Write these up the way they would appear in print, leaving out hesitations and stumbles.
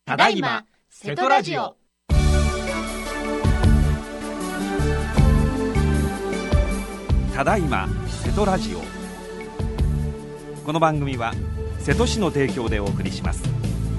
ただいま瀬戸ラジオ。 ただいま瀬戸ラジオ。この番組は瀬戸市の提供でお送りします。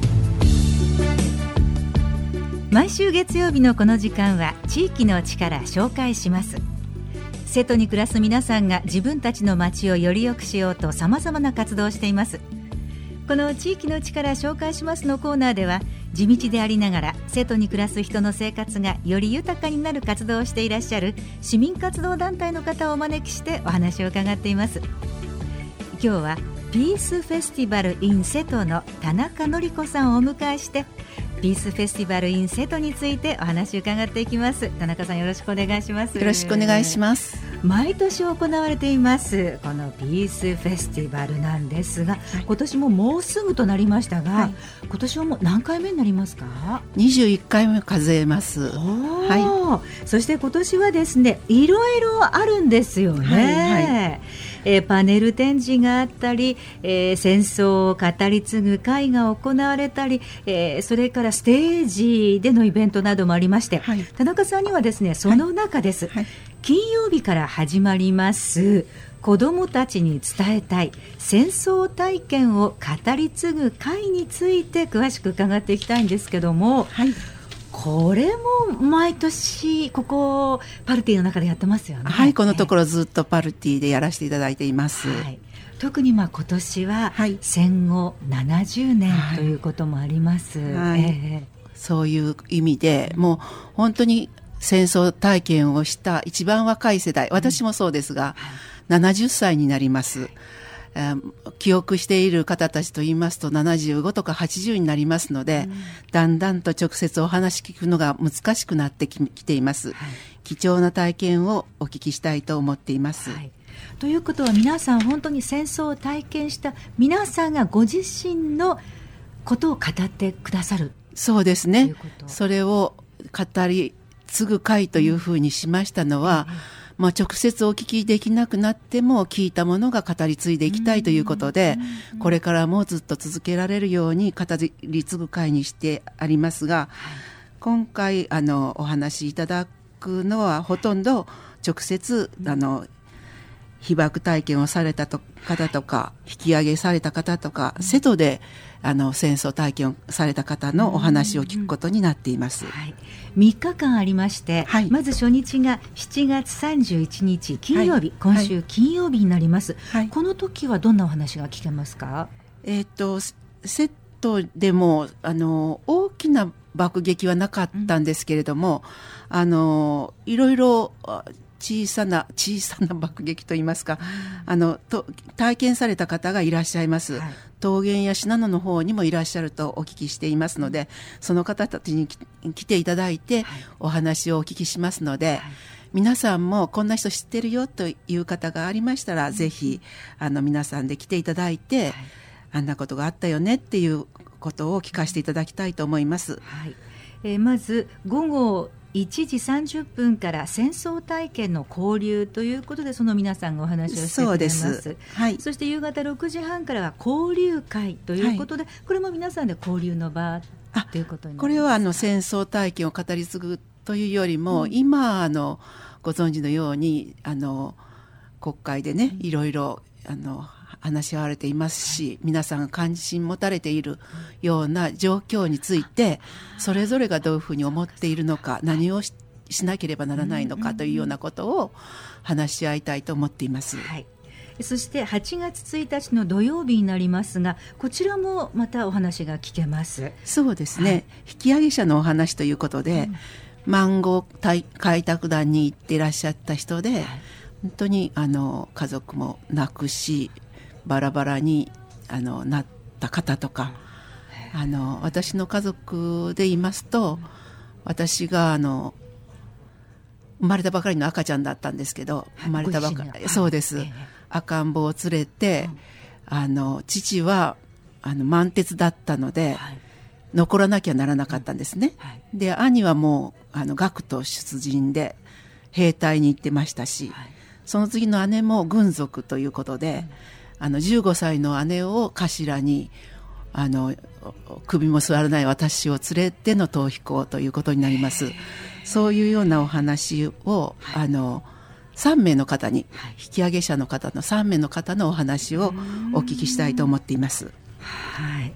毎週月曜日のこの時間は地域の力紹介します。瀬戸に暮らす皆さんが自分たちの街をより良くしようとさまざまな活動をしています。この地域の力紹介しますのコーナーでは、地道でありながら瀬戸に暮らす人の生活がより豊かになる活動をしていらっしゃる市民活動団体の方をお招きしてお話を伺っています。今日はピースフェスティバル in 瀬戸の田中典子さんをお迎えして、ピースフェスティバル in 瀬戸についてお話を伺っていきます。田中さん、よろしくお願いします。 よろしくお願いします。 毎年行われていますこのピースフェスティバルなんですが、今年ももうすぐとなりましたが、今年はもう何回目になりますか ？21回目数えます。 そして今年はですね、いろいろあるんですよね。パネル展示があったり、戦争を語り継ぐ会が行われたり、それからステージでのイベントなどもありまして、田中さんにはですね、その中です、金曜日から始まります子どもたちに伝えたい戦争体験を語り継ぐ会について詳しく伺っていきたいんですけども、これも毎年ここパルティの中でやってますよね。 このところずっとパルティでやらせていただいています。 特に今年は戦後70年ということもあります。 そういう意味でもう本当に戦争体験をした一番若い世代、私もそうですが、70歳になります。記憶している方たちと言いますと75とか80になりますので、だんだんと直接お話聞くのが難しくなってきています。貴重な体験をお聞きしたいと思っています。 ということは、皆さん本当に戦争を体験した皆さんがご自身のことを語ってくださる。 そうですね。それを語り継ぐ会というふうにしましたのは、直接お聞きできなくなっても聞いたものが語り継いでいきたいということで、これからもずっと続けられるように語り継ぐ会にしてありますが、今回お話しいただくのはほとんど直接被爆体験をされた方とか、引き上げされた方とか、瀬戸で戦争体験をされた方のお話を聞くことになっています。 3日間ありまして、まず初日が7月31日金曜日、今週金曜日になります。この時はどんなお話が聞けますか？ 瀬戸でも大きな爆撃はなかったんですけれども、いろいろ小さな爆撃といいますか、体験された方がいらっしゃいます。桃源や信濃の方にもいらっしゃるとお聞きしていますので、その方たちに来ていただいてお話をお聞きしますので、皆さんもこんな人知ってるよという方がありましたら、ぜひ皆さんで来ていただいて、あんなことがあったよねっていうことを聞かせていただきたいと思います。 まず午後1時30分から戦争体験の交流ということで、その皆さんがお話をしてくれます。そして夕方6時半からは交流会ということで、これも皆さんで交流の場ということになりますか？これは戦争体験を語り継ぐというよりも、今ご存知のように国会でね、いろいろ話し合われていますし、皆さんが関心持たれているような状況について、それぞれがどういうふうに思っているのか、何を しなければならないのかというようなことを話し合いたいと思っています。 そして8月1日の土曜日になりますが、こちらもまたお話が聞けます。 そうですね、引き上げ者のお話ということで、マンゴー開拓団に行っていらっしゃった人で、本当に家族も亡くし、バラバラになった方とか、私の家族で言いますと、私が生まれたばかりの赤ちゃんだったんですけど、生まれたばかり、そうです、赤ん坊を連れて、父は満鉄だったので、残らなきゃならなかったんですね。で、兄はもう学徒出陣で兵隊に行ってましたし、その次の姉も軍属ということで、15歳の姉を頭に首も座らない私を連れての逃避行ということになります。そういうようなお話を、3名の方に、引き上げ者の方の3名の方のお話をお聞きしたいと思っています。 はい。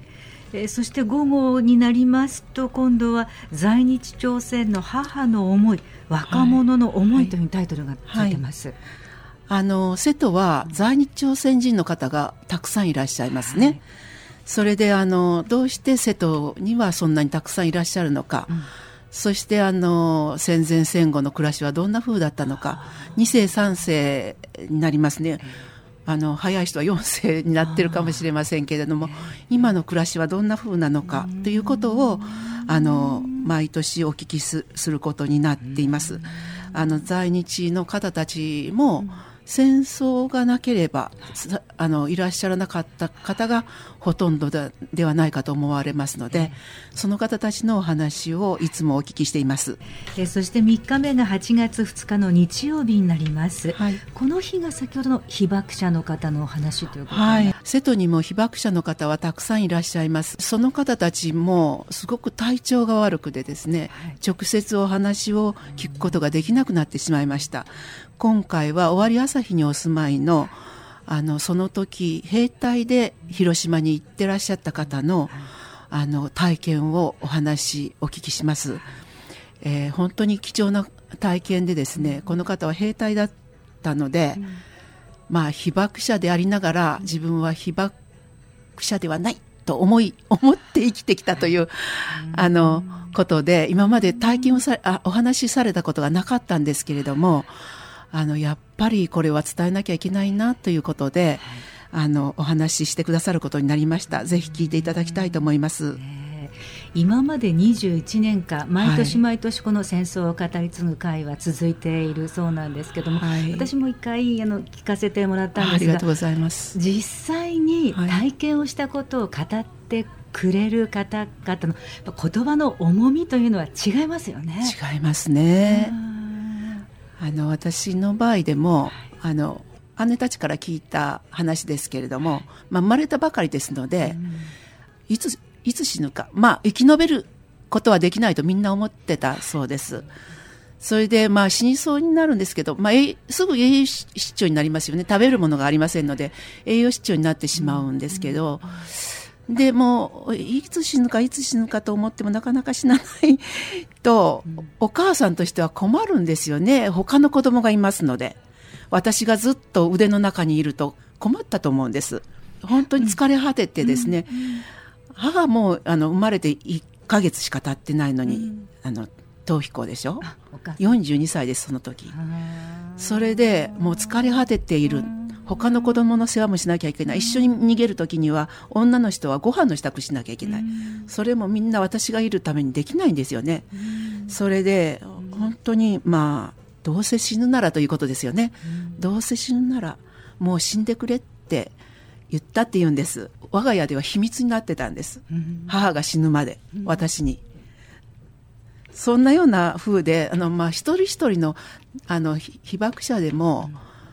そして午後になりますと、今度は在日朝鮮の母の思い、若者の思いというタイトルがついてます。 瀬戸は在日朝鮮人の方がたくさんいらっしゃいますね。それでどうして瀬戸にはそんなにたくさんいらっしゃるのか、そして戦前戦後の暮らしはどんな風だったのか、2世3世になりますね。早い人は4世になってるかもしれませんけれども、今の暮らしはどんな風なのかということを毎年お聞きすることになっています。在日の方たちも戦争がなければいらっしゃらなかった方がほとんどではないかと思われますので、その方たちのお話をいつもお聞きしています。 そして3日目が8月2日の日曜日になります、 はい、 この日が先ほどの被爆者の方のお話ということで、 はい、瀬戸にも被爆者の方はたくさんいらっしゃいます。その方たちもすごく体調が悪くてですね、直接お話を聞くことができなくなってしまいました。今回は尾張旭にお住まいのその時兵隊で広島に行ってらっしゃった方の体験をお聞きします。本当に貴重な体験でですね、この方は兵隊だったので、被爆者でありながら自分は被爆者ではないと思って生きてきたということで、今まで体験をお話しされたことがなかったんですけれども、やっぱりこれは伝えなきゃいけないなということで、お話ししてくださることになりました。ぜひ聞いていただきたいと思います。 今まで21年間毎年毎年この戦争を語り継ぐ会は続いているそうなんですけども、私も一回聞かせてもらったんですが、 ありがとうございます。 実際に体験をしたことを語ってくれる方々の言葉の重みというのは違いますよね。 違いますね。私の場合でも、姉たちから聞いた話ですけれども、生まれたばかりですので、いつ死ぬか、生き延びることはできないとみんな思ってたそうです。それで死にそうになるんですけど、すぐ栄養失調になりますよね。食べるものがありませんので栄養失調になってしまうんですけど、でもいつ死ぬかと思ってもなかなか死なないと、お母さんとしては困るんですよね。他の子供がいますので、私がずっと腕の中にいると困ったと思うんです。本当に疲れ果ててですね、母も生まれて1ヶ月しか経ってないのに、逃避行でしょ。42歳です、その時。それでもう疲れ果てている。他の子供の世話もしなきゃいけない。一緒に逃げる時には女の人はご飯の支度しなきゃいけない。それもみんな私がいるためにできないんですよね。それで本当にどうせ死ぬならということですよね。どうせ死ぬならもう死んでくれって言ったって言うんです。我が家では秘密になってたんです。母が死ぬまで私に。そんなような風で一人一人の被爆者でも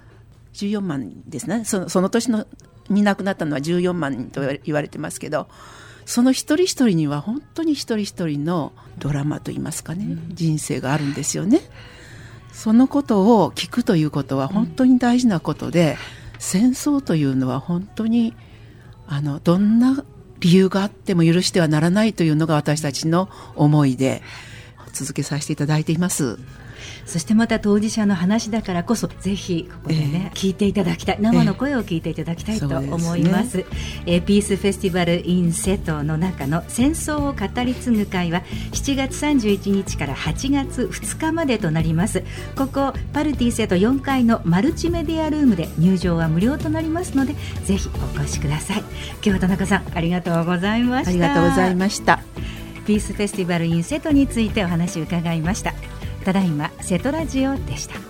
14万ですね。その年に亡くなったのは14万人と言われてますけど、その一人一人には本当に一人一人のドラマといいますかね、人生があるんですよね。そのことを聞くということは本当に大事なことで、戦争というのは本当にどんな理由があっても許してはならないというのが私たちの思いで続けさせていただいています。 そしてまた当事者の話だからこそ、ぜひここでね、聞いていただきたい、生の声を聞いていただきたいと思います。ピースフェスティバル in 瀬戸の中の戦争を語り継ぐ会は7月31日から8月2日までとなります。ここパルティ瀬戸4階のマルチメディアルームで入場は無料となりますので、ぜひお越しください。今日は田中さん、ありがとうございました。 ありがとうございました。 ピースフェスティバル in 瀬戸についてお話を伺いました。ただいま瀬戸ラジオでした。